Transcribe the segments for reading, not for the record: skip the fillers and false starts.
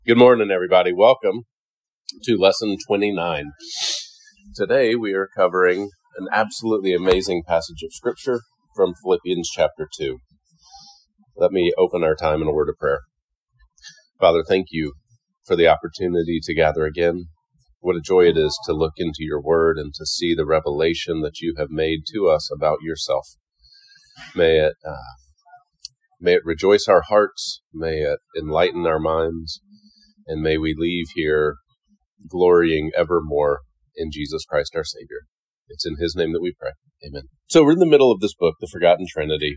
Good morning, everybody. Welcome to Lesson 29. Today we are covering an absolutely amazing passage of Scripture from Philippians chapter 2. Let me open our time in a word of prayer. Father, thank you for the opportunity to gather again. What a joy it is to look into your word and to see the revelation that you have made to us about yourself. May it rejoice our hearts. May it enlighten our minds. And may we leave here glorying evermore in Jesus Christ our Savior. It's in His name that we pray. Amen. So we're in the middle of this book, The Forgotten Trinity.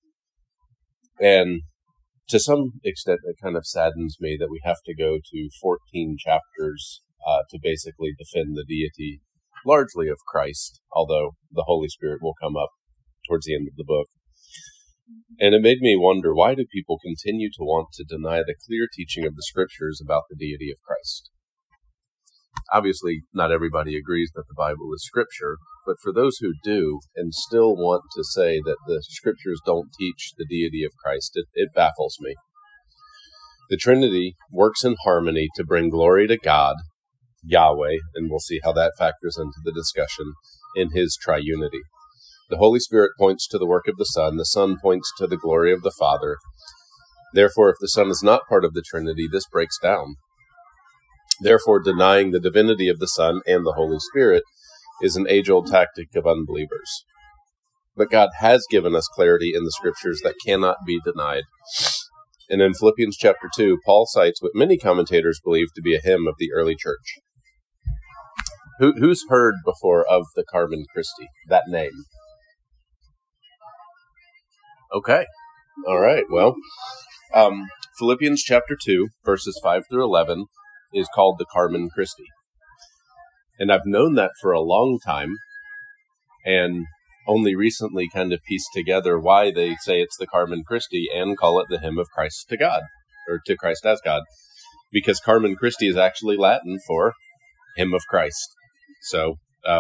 And to some extent, it kind of saddens me that we have to go to 14 chapters to basically defend the deity, largely of Christ, although the Holy Spirit will come up towards the end of the book. And it made me wonder, why do people continue to want to deny the clear teaching of the Scriptures about the deity of Christ? Obviously, not everybody agrees that the Bible is Scripture, but for those who do and still want to say that the Scriptures don't teach the deity of Christ, it baffles me. The Trinity works in harmony to bring glory to God, Yahweh, and we'll see how that factors into the discussion, in His triunity. The Holy Spirit points to the work of the Son points to the glory of the Father. Therefore, if the Son is not part of the Trinity, this breaks down. Therefore, denying the divinity of the Son and the Holy Spirit is an age-old tactic of unbelievers. But God has given us clarity in the Scriptures that cannot be denied. And in Philippians chapter 2, Paul cites what many commentators believe to be a hymn of the early church. Who's heard before of the Carmen Christi, that name? Okay. All right. Well, Philippians chapter 2, verses 5 through 11 is called the Carmen Christi. And I've known that for a long time and only recently kind of pieced together why they say it's the Carmen Christi and call it the hymn of Christ to God, or to Christ as God, because Carmen Christi is actually Latin for hymn of Christ. So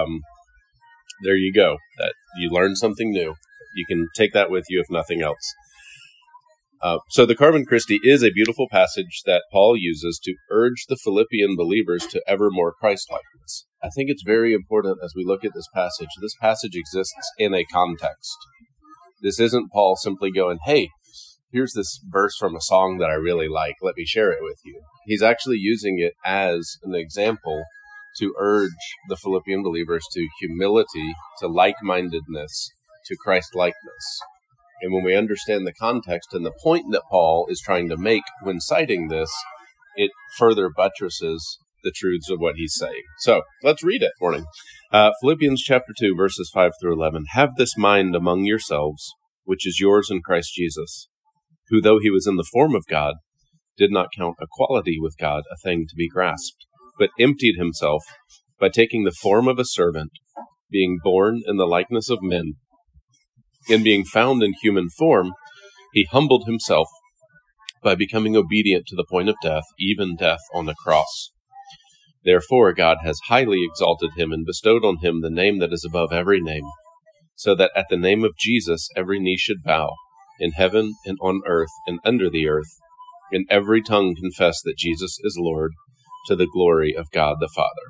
there you go. That you learned something new. You can take that with you if nothing else. So the Carmen Christi is a beautiful passage that Paul uses to urge the Philippian believers to ever more Christ-likeness. I think it's very important as we look at this passage. This passage exists in a context. This isn't Paul simply going, hey, here's this verse from a song that I really like. Let me share it with you. He's actually using it as an example to urge the Philippian believers to humility, to like-mindedness, to Christ-likeness. And when we understand the context and the point that Paul is trying to make when citing this, it further buttresses the truths of what he's saying. So, let's read it. Morning. Philippians chapter 2, verses 5 through 11. Have this mind among yourselves, which is yours in Christ Jesus, who, though he was in the form of God, did not count equality with God a thing to be grasped, but emptied himself by taking the form of a servant, being born in the likeness of men. And being found in human form, he humbled himself by becoming obedient to the point of death, even death on the cross. Therefore God has highly exalted him and bestowed on him the name that is above every name, so that at the name of Jesus every knee should bow, in heaven and on earth and under the earth, and every tongue confess that Jesus is Lord, to the glory of God the Father.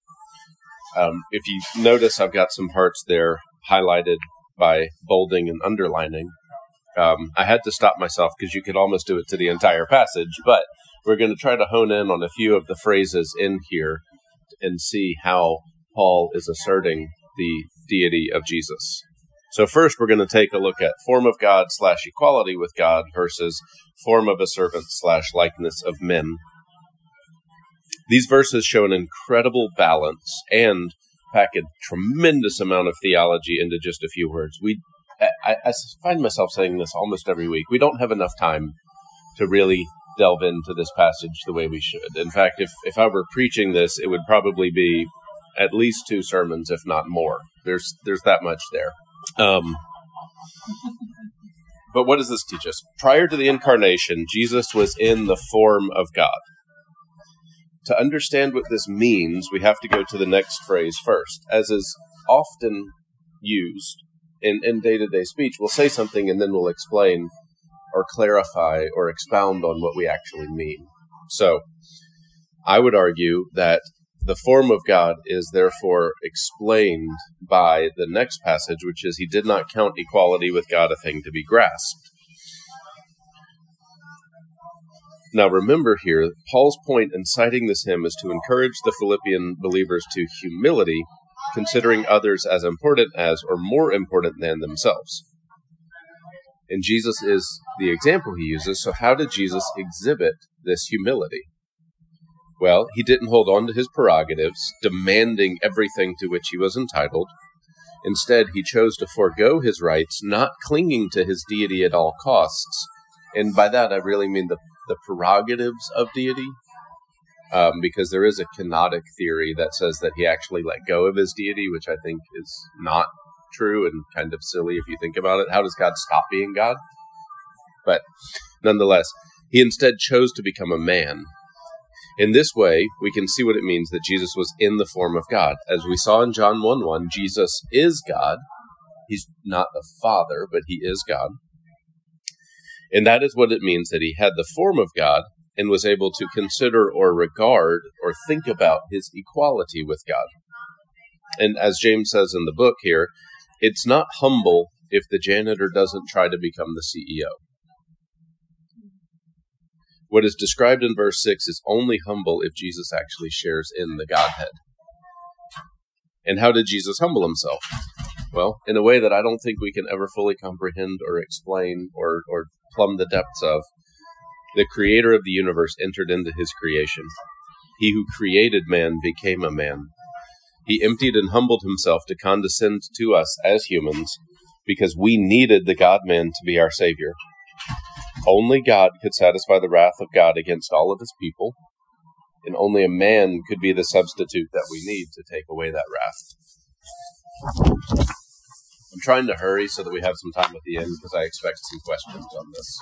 If you notice, I've got some parts there highlighted by bolding and underlining. I had to stop myself because you could almost do it to the entire passage, but we're going to try to hone in on a few of the phrases in here and see how Paul is asserting the deity of Jesus. So first, we're going to take a look at form of God / equality with God versus form of a servant / likeness of men. These verses show an incredible balance and pack a tremendous amount of theology into just a few words. I find myself saying this almost every week. We don't have enough time to really delve into this passage the way we should. In fact, if I were preaching this, it would probably be at least 2 sermons, if not more. There's that much there. But what does this teach us? Prior to the incarnation, Jesus was in the form of God. To understand what this means, we have to go to the next phrase first. As is often used in day-to-day speech, we'll say something and then we'll explain or clarify or expound on what we actually mean. So, I would argue that the form of God is therefore explained by the next passage, which is, he did not count equality with God a thing to be grasped. Now remember here, Paul's point in citing this hymn is to encourage the Philippian believers to humility, considering others as important as or more important than themselves. And Jesus is the example he uses, so how did Jesus exhibit this humility? Well, he didn't hold on to his prerogatives, demanding everything to which he was entitled. Instead, he chose to forego his rights, not clinging to his deity at all costs. And by that, I really mean the prerogatives of deity, because there is a kenotic theory that says that he actually let go of his deity, which I think is not true and kind of silly if you think about it. How does God stop being God? But nonetheless, he instead chose to become a man. In this way, we can see what it means that Jesus was in the form of God. As we saw in John 1:1, Jesus is God. He's not the Father, but he is God. And that is what it means that he had the form of God and was able to consider or regard or think about his equality with God. And as James says in the book here, it's not humble if the janitor doesn't try to become the CEO. What is described in verse 6 is only humble if Jesus actually shares in the Godhead. And how did Jesus humble himself? Well, in a way that I don't think we can ever fully comprehend or explain or plumb the depths of. The creator of the universe entered into his creation. He who created man became a man. He emptied and humbled himself to condescend to us as humans because we needed the God-man to be our Savior. Only God could satisfy the wrath of God against all of his people, and only a man could be the substitute that we need to take away that wrath. I'm trying to hurry so that we have some time at the end because I expect some questions on this.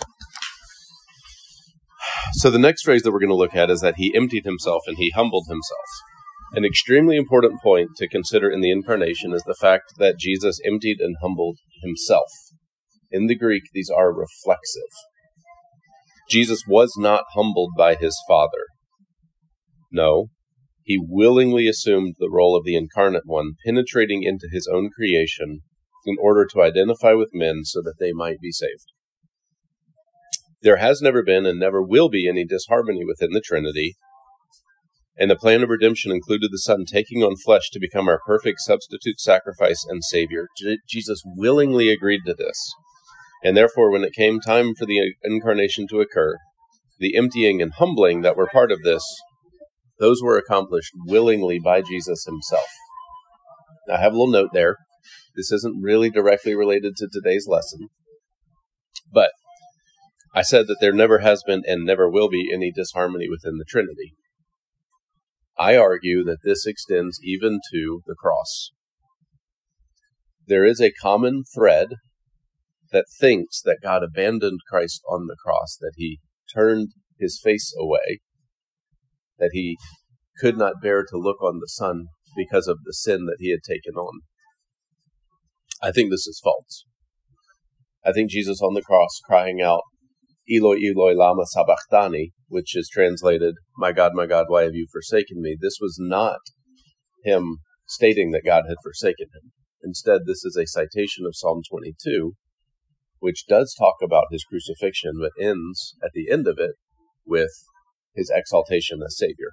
So the next phrase that we're going to look at is that he emptied himself and he humbled himself. An extremely important point to consider in the incarnation is the fact that Jesus emptied and humbled himself. In the Greek, these are reflexive. Jesus was not humbled by his Father. No, he willingly assumed the role of the incarnate one, penetrating into his own creation in order to identify with men so that they might be saved. There has never been and never will be any disharmony within the Trinity, and the plan of redemption included the Son taking on flesh to become our perfect substitute sacrifice and Savior. Jesus willingly agreed to this. And therefore, when it came time for the incarnation to occur, the emptying and humbling that were part of this, those were accomplished willingly by Jesus himself. Now, I have a little note there. This isn't really directly related to today's lesson, but I said that there never has been and never will be any disharmony within the Trinity. I argue that this extends even to the cross. There is a common thread that thinks that God abandoned Christ on the cross, that he turned his face away, that he could not bear to look on the Son because of the sin that he had taken on. I think this is false. I think Jesus on the cross crying out, Eloi, Eloi, lama sabachthani, which is translated, my God, why have you forsaken me? This was not him stating that God had forsaken him. Instead, this is a citation of Psalm 22, which does talk about his crucifixion, but ends at the end of it with his exaltation as Savior.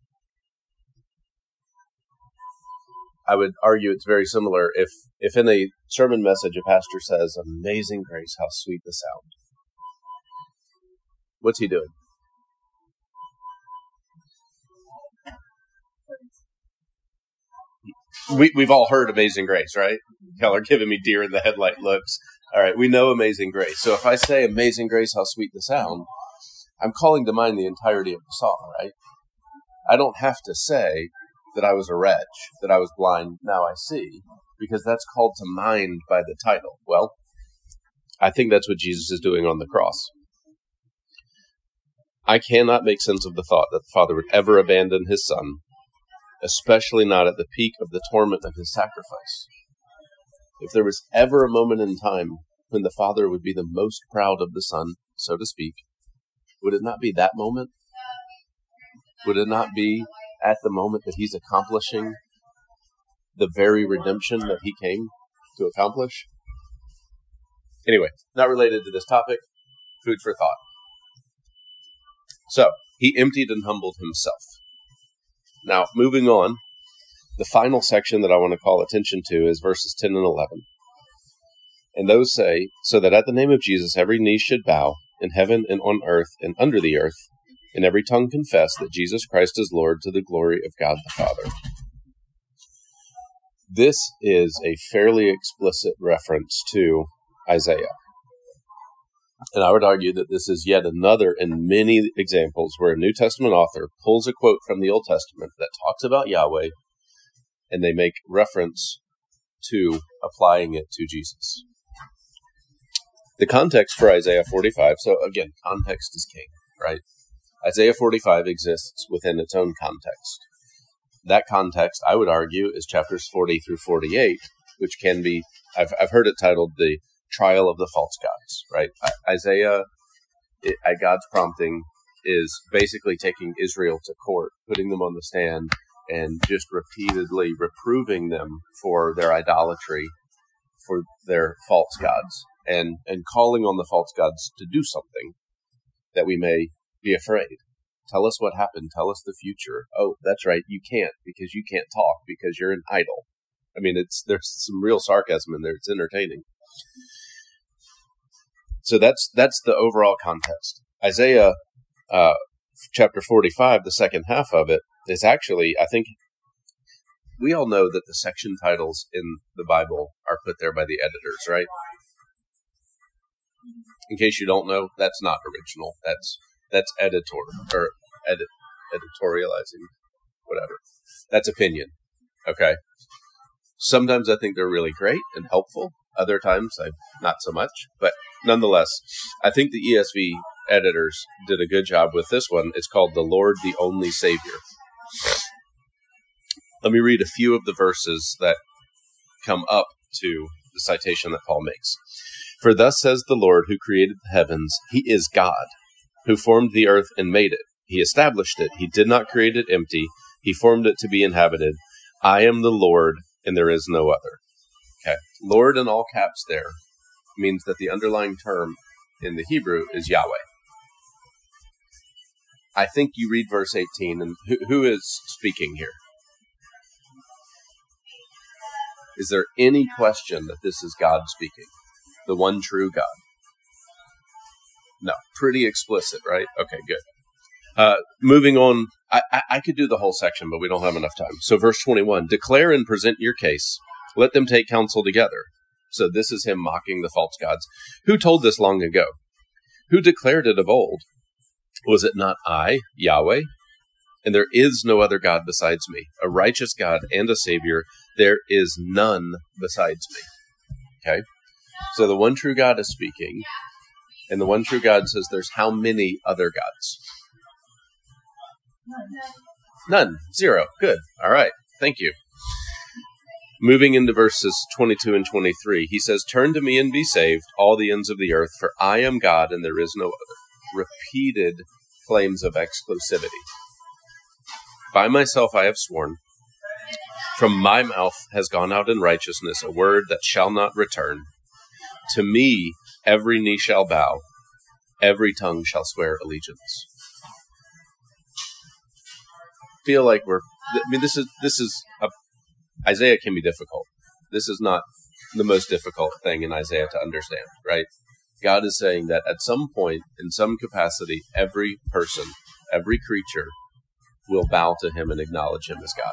I would argue it's very similar if in a sermon message a pastor says, "Amazing grace, how sweet the sound." What's he doing? We've all heard Amazing Grace, right? Y'all are giving me deer in the headlight looks. All right, we know Amazing Grace. So if I say Amazing Grace, how sweet the sound, I'm calling to mind the entirety of the song, right? I don't have to say that I was a wretch, that I was blind, now I see, because that's called to mind by the title. Well, I think that's what Jesus is doing on the cross. I cannot make sense of the thought that the Father would ever abandon his Son, especially not at the peak of the torment of his sacrifice. If there was ever a moment in time when the Father would be the most proud of the Son, so to speak, would it not be that moment? Would it not be at the moment that he's accomplishing the very redemption that he came to accomplish? Anyway, not related to this topic. Food for thought. So, he emptied and humbled himself. Now, moving on, the final section that I want to call attention to is verses 10 and 11. And those say, so that at the name of Jesus every knee should bow, in heaven and on earth and under the earth, and every tongue confess that Jesus Christ is Lord, to the glory of God the Father. This is a fairly explicit reference to Isaiah. And I would argue that this is yet another in many examples where a New Testament author pulls a quote from the Old Testament that talks about Yahweh, and they make reference to applying it to Jesus. The context for Isaiah 45, so again, context is king, right? Isaiah 45 exists within its own context. That context, I would argue, is chapters 40 through 48, which can be, I've heard it titled the trial of the false gods, right? Isaiah, at God's prompting, is basically taking Israel to court, putting them on the stand, and just repeatedly reproving them for their idolatry, for their false gods, and calling on the false gods to do something that we may be afraid. Tell us what happened. Tell us the future. Oh, that's right. You can't, because you can't talk because you're an idol. I mean, there's some real sarcasm in there. It's entertaining. So that's the overall context. Isaiah chapter 45, the second half of it, is actually, I think, we all know that the section titles in the Bible are put there by the editors, right? In case you don't know, that's not original. That's editorializing, whatever. That's opinion. Okay. Sometimes I think they're really great and helpful. Other times, not so much. But nonetheless, I think the ESV editors did a good job with this one. It's called The Lord, the Only Savior. Let me read a few of the verses that come up to the citation that Paul makes. For thus says the Lord who created the heavens, He is God, who formed the earth and made it. He established it. He did not create it empty. He formed it to be inhabited. I am the Lord, and there is no other. Okay. Lord in all caps there means that the underlying term in the Hebrew is Yahweh. I think you read verse 18, and who is speaking here? Is there any question that this is God speaking? The one true God? No. Pretty explicit, right? Okay, good. Moving on, I could do the whole section, but we don't have enough time. So verse 21, declare and present your case. Let them take counsel together. So this is him mocking the false gods. Who told this long ago? Who declared it of old? Was it not I, Yahweh? And there is no other God besides me, a righteous God and a Savior. There is none besides me. Okay? So the one true God is speaking, and the one true God says there's how many other gods? None. Zero. Good. All right. Thank you. Moving into verses 22 and 23, he says, turn to me and be saved, all the ends of the earth, for I am God and there is no other. Repeated claims of exclusivity. By myself I have sworn, from my mouth has gone out in righteousness a word that shall not return. To me every knee shall bow, every tongue shall swear allegiance. Feel like Isaiah can be difficult. This is not the most difficult thing in Isaiah to understand, right? God is saying that at some point, in some capacity, every person, every creature will bow to him and acknowledge him as God.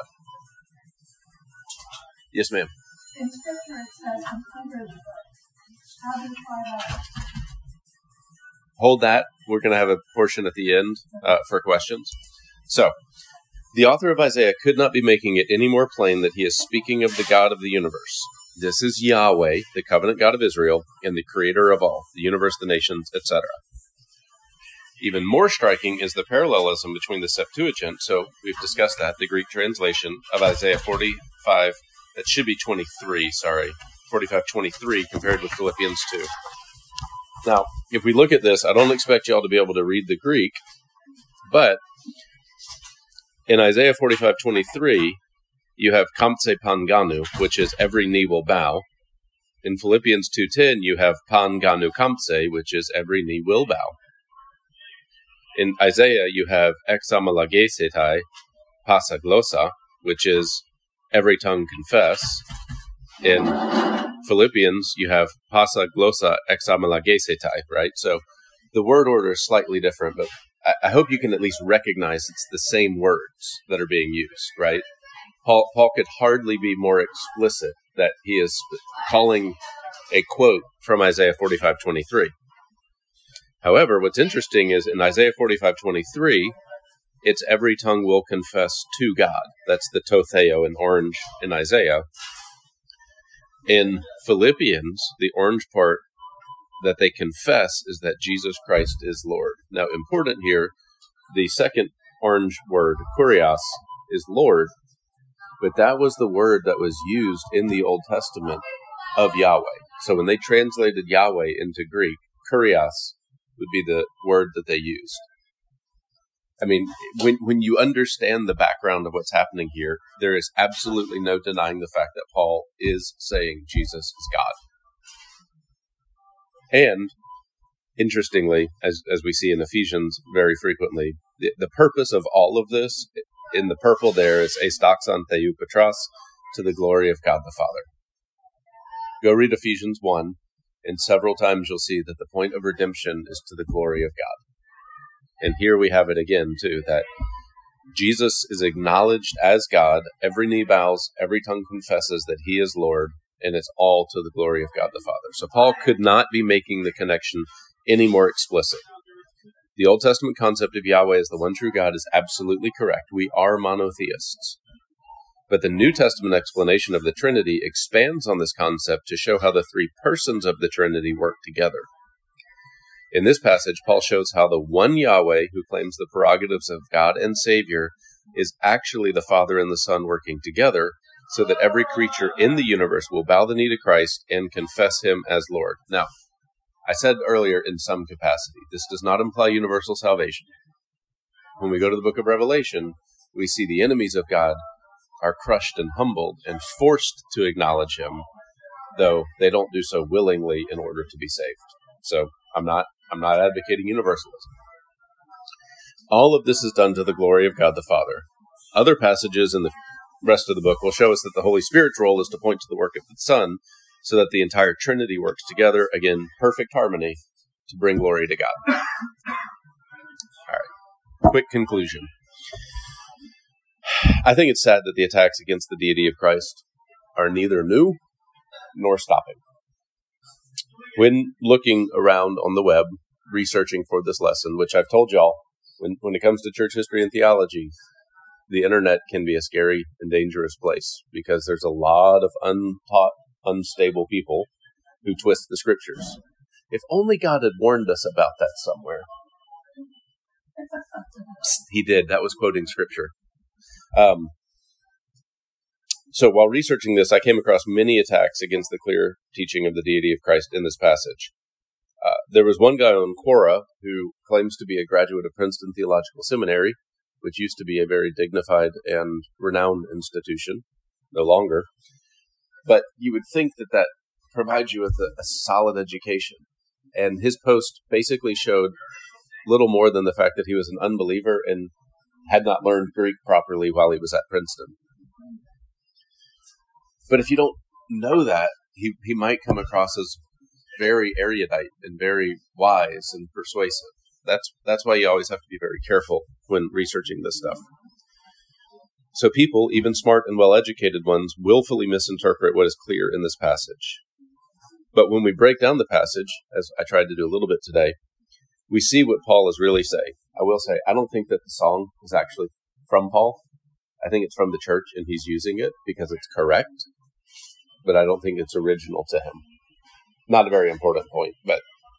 Yes, ma'am. In Scripture it says, I'm under the book. How do you find out? Hold that. We're going to have a portion at the end for questions. So, the author of Isaiah could not be making it any more plain that he is speaking of the God of the universe. This is Yahweh, the covenant God of Israel, and the creator of all, the universe, the nations, etc. Even more striking is the parallelism between the Septuagint, so we've discussed that, the Greek translation of Isaiah 45, that should be 23, 45:23, compared with Philippians 2. Now, if we look at this, I don't expect you all to be able to read the Greek, but In Isaiah 45:23, you have Kamtse Panganu, which is every knee will bow. In Philippians 2:10, you have Panganu Kamtse, which is every knee will bow. In Isaiah, you have Examalagesetai Pasaglosa, which is every tongue confess. In Philippians, you have Pasaglosa Examalagesetai, right? So the word order is slightly different, but I hope you can at least recognize it's the same words that are being used, right? Paul could hardly be more explicit that he is calling a quote from Isaiah 45:23. However, what's interesting is in Isaiah 45:23, it's every tongue will confess to God. That's the totheo in orange in Isaiah. In Philippians, the orange part that they confess is that Jesus Christ is Lord. Now, important here, the second orange word, kurios, is Lord, but that was the word that was used in the Old Testament of Yahweh. So when they translated Yahweh into Greek, kurios would be the word that they used. I mean, when you understand the background of what's happening here, there is absolutely no denying the fact that Paul is saying Jesus is God. And, interestingly, as we see in Ephesians very frequently, the purpose of all of this, in the purple there, is Eistaxan Theou Patras, to the glory of God the Father. Go read Ephesians 1, and several times you'll see that the point of redemption is to the glory of God. And here we have it again, too, that Jesus is acknowledged as God, every knee bows, every tongue confesses that he is Lord, and it's all to the glory of God the Father. So Paul could not be making the connection any more explicit. The Old Testament concept of Yahweh as the one true God is absolutely correct. We are monotheists. But the New Testament explanation of the Trinity expands on this concept to show how the three persons of the Trinity work together. In this passage, Paul shows how the one Yahweh, who claims the prerogatives of God and Savior, is actually the Father and the Son working together, so that every creature in the universe will bow the knee to Christ and confess him as Lord. Now, I said earlier, in some capacity, this does not imply universal salvation. When we go to the book of Revelation, we see the enemies of God are crushed and humbled and forced to acknowledge him, though they don't do so willingly in order to be saved. So I'm not advocating universalism. All of this is done to the glory of God the Father. Other passages in the rest of the book will show us that the Holy Spirit's role is to point to the work of the Son, so that the entire Trinity works together, again, perfect harmony, to bring glory to God. All right, quick conclusion. I think it's sad that the attacks against the deity of Christ are neither new nor stopping. When looking around on the web, researching for this lesson, which I've told y'all, when it comes to church history and theology, the internet can be a scary and dangerous place because there's a lot of untaught, unstable people who twist the scriptures. If only God had warned us about that somewhere. He did. That was quoting scripture. So while researching this, I came across many attacks against the clear teaching of the deity of Christ in this passage. There was one guy on Quora who claims to be a graduate of Princeton Theological Seminary, which used to be a very dignified and renowned institution, no longer. But you would think that that provides you with a solid education. And his post basically showed little more than the fact that he was an unbeliever and had not learned Greek properly while he was at Princeton. But if you don't know that, he might come across as very erudite and very wise and persuasive. That's why you always have to be very careful when researching this stuff. So people, even smart and well-educated ones, willfully misinterpret what is clear in this passage. But when we break down the passage, as I tried to do a little bit today, we see what Paul is really saying. I will say, I don't think that the song is actually from Paul. I think it's from the church, and he's using it because it's correct. But I don't think it's original to him. Not a very important point, but...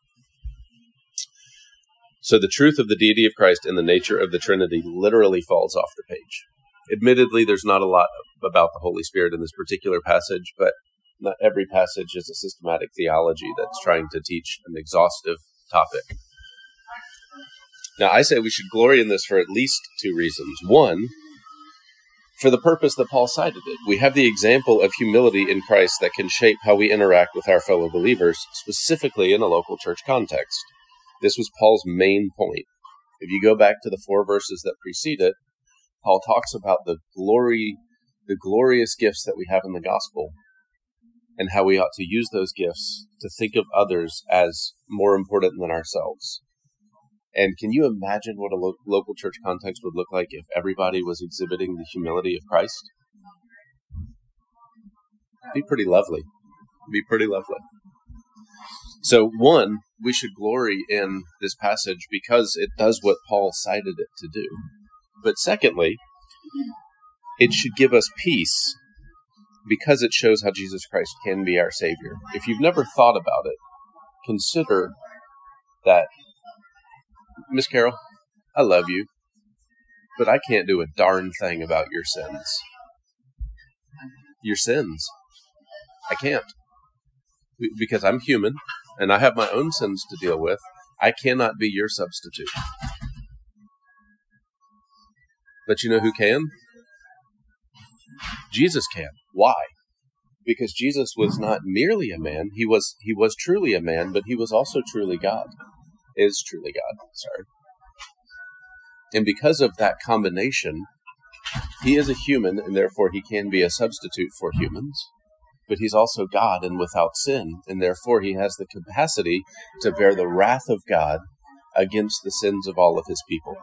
So the truth of the deity of Christ and the nature of the Trinity literally falls off the page. Admittedly, there's not a lot about the Holy Spirit in this particular passage, but not every passage is a systematic theology that's trying to teach an exhaustive topic. Now, I say we should glory in this for at least two reasons. One, for the purpose that Paul cited it. We have the example of humility in Christ that can shape how we interact with our fellow believers, specifically in a local church context. This was Paul's main point. If you go back to the 4 verses that precede it, Paul talks about the glorious gifts that we have in the gospel and how we ought to use those gifts to think of others as more important than ourselves. And can you imagine what a local church context would look like if everybody was exhibiting the humility of Christ? It'd be pretty lovely. So, one, we should glory in this passage because it does what Paul cited it to do. But secondly, it should give us peace because it shows how Jesus Christ can be our Savior. If you've never thought about it, consider that, Miss Carol, I love you, but I can't do a darn thing about your sins. Your sins. I can't. Because I'm human, and I have my own sins to deal with. I cannot be your substitute. But you know who can? Jesus can. Why? Because Jesus was not merely a man. He was truly a man, but he was also truly God. Is truly God, sorry. And because of that combination, he is a human, and therefore he can be a substitute for humans. But he's also God and without sin, and therefore he has the capacity to bear the wrath of God against the sins of all of his people.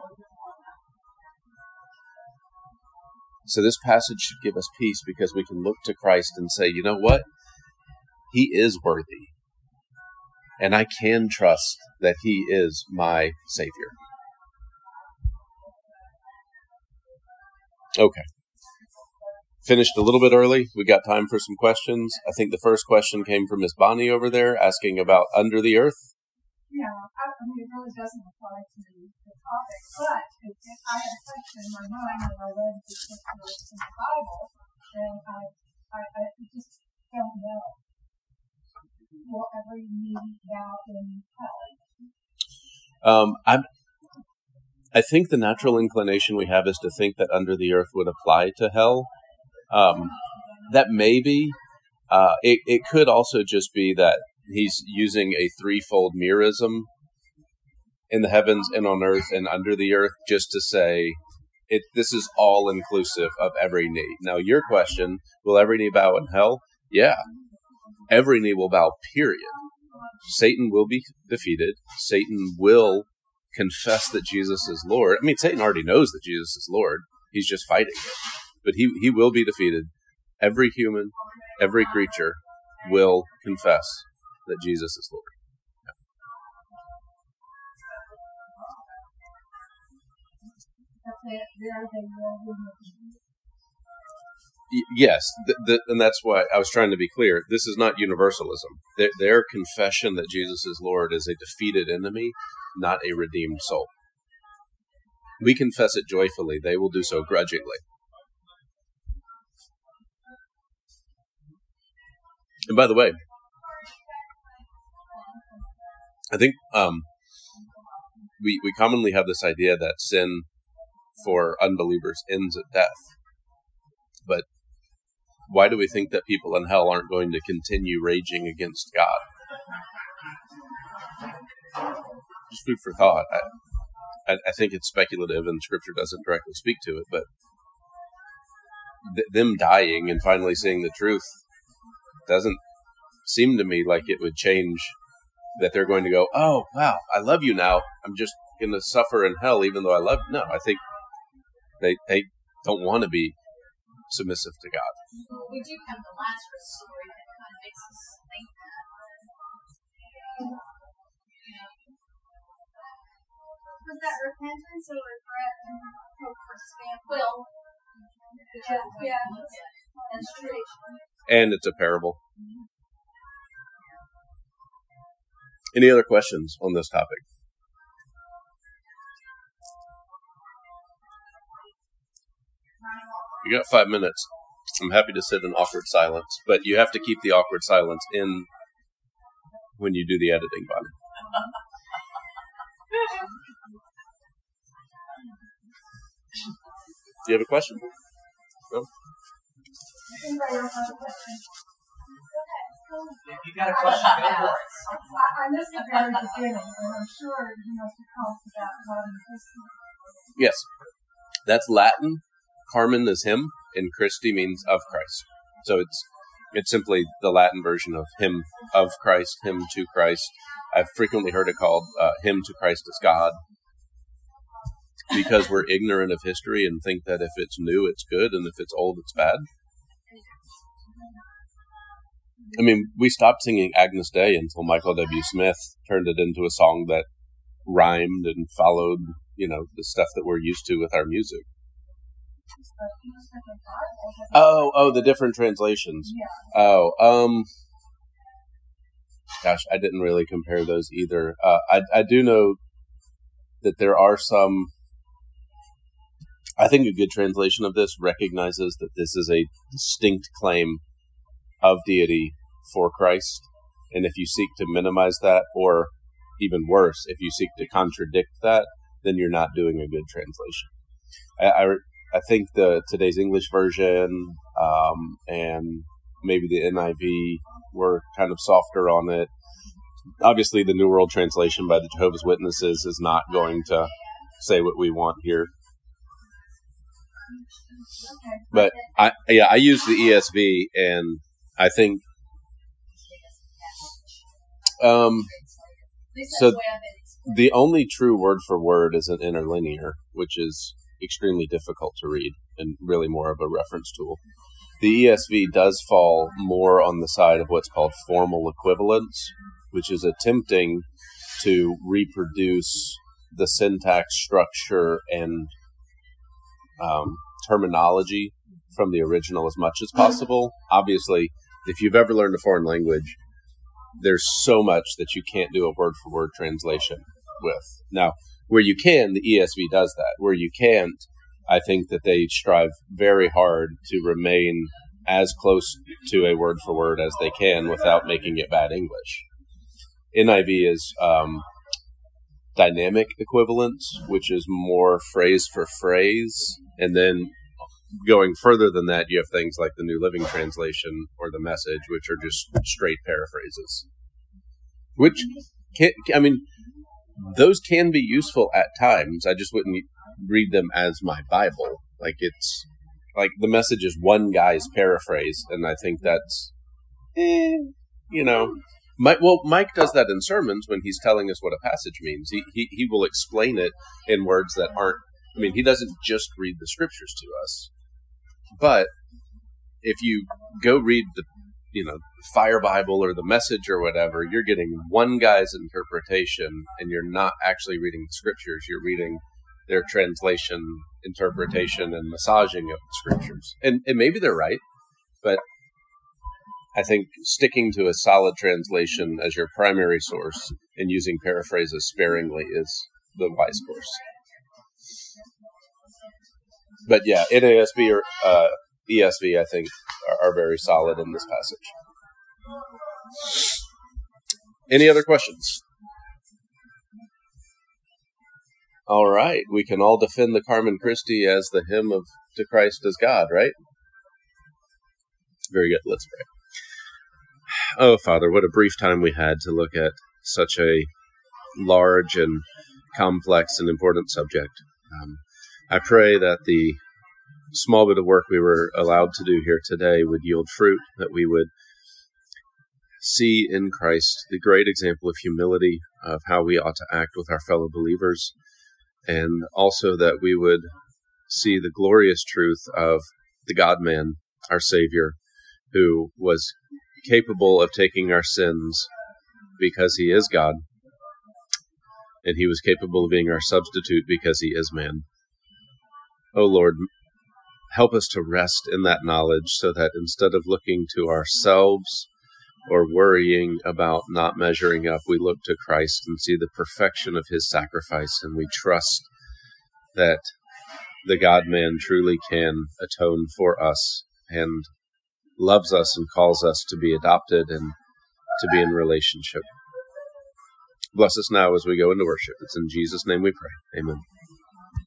So this passage should give us peace because we can look to Christ and say, you know what? He is worthy. And I can trust that he is my Savior. Okay. Finished a little bit early. We got time for some questions. I think the first question came from Miss Bonnie over there asking about under the earth. Yeah, I mean, it really doesn't apply to the topic, but if I had a question in my mind when I read the scriptures in the Bible, then I just don't know. Will every knee bow in hell? I think the natural inclination we have is to think that under the earth would apply to hell. That may be. It could also just be that he's using a threefold merism in the heavens and on earth and under the earth just to say this is all inclusive of every knee. Now, your question, will every knee bow in hell? Yeah. Every knee will bow, period. Satan will be defeated. Satan will confess that Jesus is Lord. I mean, Satan already knows that Jesus is Lord. He's just fighting it. But he will be defeated. Every human, every creature will confess that Jesus is Lord. Yes, and that's why I was trying to be clear. This is not universalism. Their confession that Jesus is Lord is a defeated enemy, not a redeemed soul. We confess it joyfully. They will do so grudgingly. And by the way, I think we commonly have this idea that sin for unbelievers ends at death. But why do we think that people in hell aren't going to continue raging against God? Just food for thought. I think it's speculative and Scripture doesn't directly speak to it, but them dying and finally seeing the truth doesn't seem to me like it would change that they're going to go, oh, wow, I love you now. I'm just going to suffer in hell even though I love you. No, I think they don't want to be submissive to God. Well, we do have the Lazarus story that kind of makes us think that. Was that repentance or regret and hope for family? Well, yeah. That's true. And it's a parable. Any other questions on this topic? You got 5 minutes. I'm happy to sit in awkward silence, but you have to keep the awkward silence in when you do the editing, Bonnie. Do you have a question? Anybody else have a question? If you got a question, go for it. I missed the very beginning, and I'm sure you must have talked about Carmen Christi. Yes. That's Latin. Carmen is hymn, and Christi means of Christ. So it's simply the Latin version of hymn of Christ, hymn to Christ. I've frequently heard it called hymn to Christ as God, because we're ignorant of history and think that if it's new, it's good, and if it's old, it's bad. I mean, we stopped singing Agnus Dei until Michael W. Smith turned it into a song that rhymed and followed, the stuff that we're used to with our music. Oh, the different translations. Yeah. Gosh, I didn't really compare those either. I do know that there are some. I think a good translation of this recognizes that this is a distinct claim of deity for Christ, and if you seek to minimize that, or even worse, if you seek to contradict that, then you're not doing a good translation. I think today's English version and maybe the NIV were kind of softer on it. Obviously, the New World Translation by the Jehovah's Witnesses is not going to say what we want here. But I use the ESV, and I think so. The only true word for word is an interlinear, which is extremely difficult to read and really more of a reference tool. The ESV does fall more on the side of what's called formal equivalence, which is attempting to reproduce the syntax, structure, and terminology from the original as much as possible. Obviously, if you've ever learned a foreign language, there's so much that you can't do a word-for-word translation with. Now, where you can, the ESV does that. Where you can't, I think that they strive very hard to remain as close to a word-for-word as they can without making it bad English. NIV is dynamic equivalence, which is more phrase for phrase, and then going further than that, you have things like the New Living Translation or the Message, which are just straight paraphrases. Which, those can be useful at times. I just wouldn't read them as my Bible. It's like the Message is one guy's paraphrase, and I think that's, Mike does that in sermons when he's telling us what a passage means. He will explain it in words that aren't. He doesn't just read the scriptures to us. But if you go read the, Fire Bible or the Message or whatever, you're getting one guy's interpretation, and you're not actually reading the scriptures. You're reading their translation, interpretation, and massaging of the scriptures. And maybe they're right, but I think sticking to a solid translation as your primary source and using paraphrases sparingly is the wise course. But yeah, NASB or ESV, I think, are very solid in this passage. Any other questions? All right, we can all defend the Carmen Christi as the hymn of To Christ as God, right? Very good, let's pray. Oh, Father, what a brief time we had to look at such a large and complex and important subject. I pray that the small bit of work we were allowed to do here today would yield fruit, that we would see in Christ the great example of humility, of how we ought to act with our fellow believers, and also that we would see the glorious truth of the God-man, our Savior, who was capable of taking our sins because he is God, and he was capable of being our substitute because he is man. Oh Lord, help us to rest in that knowledge so that instead of looking to ourselves or worrying about not measuring up, we look to Christ and see the perfection of his sacrifice, and we trust that the God-man truly can atone for us and loves us and calls us to be adopted and to be in relationship. Bless us now as we go into worship. It's in Jesus' name we pray. Amen.